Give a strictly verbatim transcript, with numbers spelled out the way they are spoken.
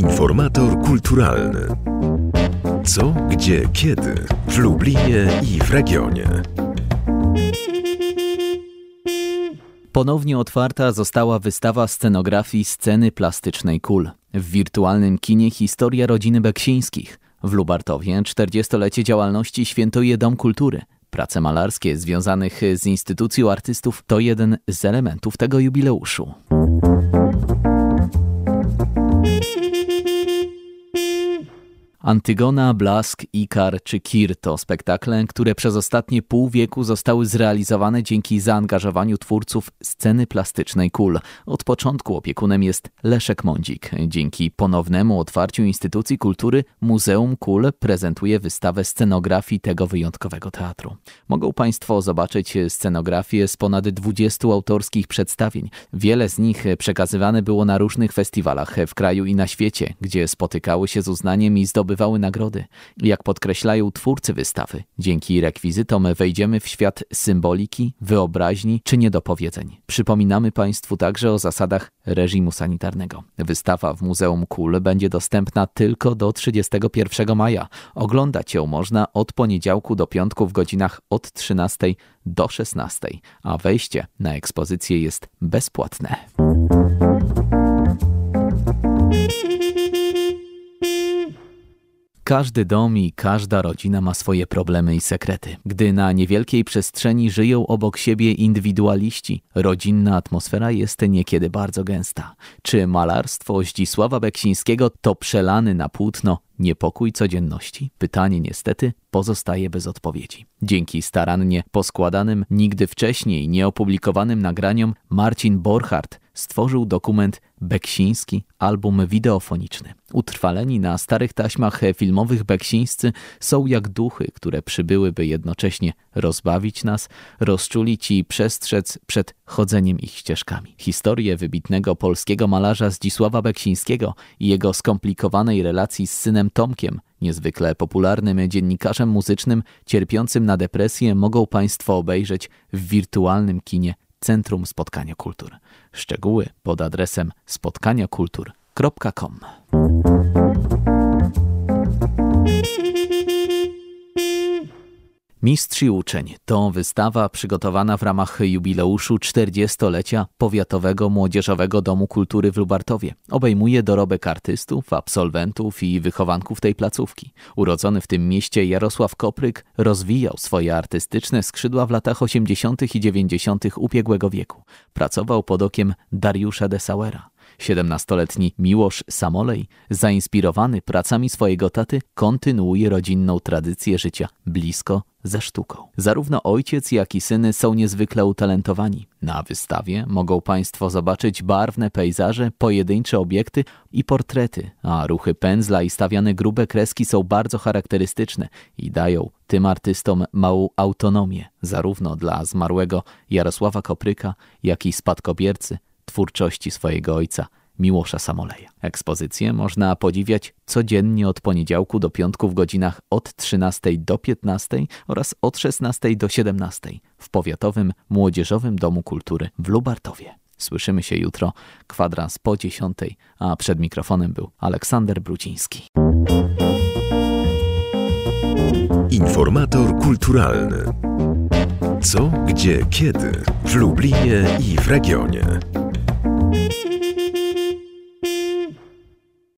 Informator kulturalny. Co, gdzie, kiedy w Lublinie i w regionie. Ponownie otwarta została wystawa scenografii sceny plastycznej Kul. W wirtualnym kinie historia rodziny Beksińskich. W Lubartowie czterdziestolecie działalności świętuje Dom Kultury. Prace malarskie związanych z instytucją artystów to jeden z elementów tego jubileuszu. Antygona, Blask, Ikar czy Kir to spektakle, które przez ostatnie pół wieku zostały zrealizowane dzięki zaangażowaniu twórców sceny plastycznej Kul. Od początku opiekunem jest Leszek Mądzik. Dzięki ponownemu otwarciu instytucji kultury Muzeum Kul prezentuje wystawę scenografii tego wyjątkowego teatru. Mogą Państwo zobaczyć scenografię z ponad dwudziestu autorskich przedstawień. Wiele z nich przekazywane było na różnych festiwalach w kraju i na świecie, gdzie spotykały się z uznaniem i zdobywały bywały nagrody. Jak podkreślają twórcy wystawy, dzięki rekwizytom wejdziemy w świat symboliki, wyobraźni czy niedopowiedzeń. Przypominamy Państwu także o zasadach reżimu sanitarnego. Wystawa w Muzeum Kul będzie dostępna tylko do trzydziestego pierwszego maja. Oglądać ją można od poniedziałku do piątku w godzinach od trzynastej do szesnastej, a wejście na ekspozycję jest bezpłatne. Każdy dom i każda rodzina ma swoje problemy i sekrety. Gdy na niewielkiej przestrzeni żyją obok siebie indywidualiści, rodzinna atmosfera jest niekiedy bardzo gęsta. Czy malarstwo Zdzisława Beksińskiego to przelany na płótno niepokój codzienności? Pytanie niestety pozostaje bez odpowiedzi. Dzięki starannie poskładanym, nigdy wcześniej nieopublikowanym nagraniom Marcin Borchardt stworzył dokument Beksiński, album wideofoniczny. Utrwaleni na starych taśmach filmowych Beksińscy są jak duchy, które przybyły, by jednocześnie rozbawić nas, rozczulić i przestrzec przed chodzeniem ich ścieżkami. Historię wybitnego polskiego malarza Zdzisława Beksińskiego i jego skomplikowanej relacji z synem Tomkiem, niezwykle popularnym dziennikarzem muzycznym cierpiącym na depresję, mogą Państwo obejrzeć w wirtualnym kinie Centrum Spotkania Kultur. Szczegóły pod adresem spotkania kultur kropka com. Mistrz i uczeń to wystawa przygotowana w ramach jubileuszu czterdziestolecia Powiatowego Młodzieżowego Domu Kultury w Lubartowie. Obejmuje dorobek artystów, absolwentów i wychowanków tej placówki. Urodzony w tym mieście Jarosław Kopryk rozwijał swoje artystyczne skrzydła w latach osiemdziesiątych i dziewięćdziesiątych ubiegłego wieku. Pracował pod okiem Dariusza Dessauera. siedemnastoletni Miłosz Samolej, zainspirowany pracami swojego taty, kontynuuje rodzinną tradycję życia blisko ze sztuką. Zarówno ojciec, jak i syny są niezwykle utalentowani. Na wystawie mogą Państwo zobaczyć barwne pejzaże, pojedyncze obiekty i portrety, a ruchy pędzla i stawiane grube kreski są bardzo charakterystyczne i dają tym artystom małą autonomię, zarówno dla zmarłego Jarosława Kopryka, jak i spadkobiercy twórczości swojego ojca, Miłosza Samoleja. Ekspozycję można podziwiać codziennie od poniedziałku do piątku w godzinach od trzynastej do piętnastej oraz od szesnastej do siedemnastej w Powiatowym Młodzieżowym Domu Kultury w Lubartowie. Słyszymy się jutro, kwadrans po dziesiątej, a przed mikrofonem był Aleksander Brudziński. Informator kulturalny. Co, gdzie, kiedy w Lublinie i w regionie.